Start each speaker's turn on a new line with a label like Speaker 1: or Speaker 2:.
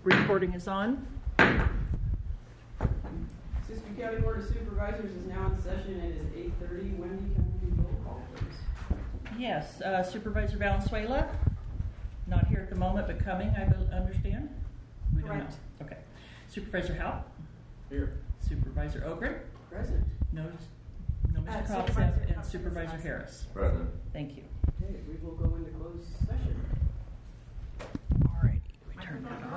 Speaker 1: Recording is on.
Speaker 2: Siskiyou County Board of Supervisors is now in session. It is 8:30. Wendy, can we do roll call, please?
Speaker 1: Yes, Supervisor Valenzuela, not here at the moment, but coming, I understand? We don't know.
Speaker 3: Correct.
Speaker 1: Okay. Supervisor Howe?
Speaker 4: Here.
Speaker 1: Supervisor Ogren?
Speaker 2: Present.
Speaker 1: No Mr.
Speaker 3: Supervisor
Speaker 1: Kopsev, and
Speaker 3: Kopsev
Speaker 1: Supervisor
Speaker 3: is absent.
Speaker 1: Harris.
Speaker 4: Present.
Speaker 1: Thank you.
Speaker 2: Okay, we will go into closed session.
Speaker 1: All righty, we turned that off.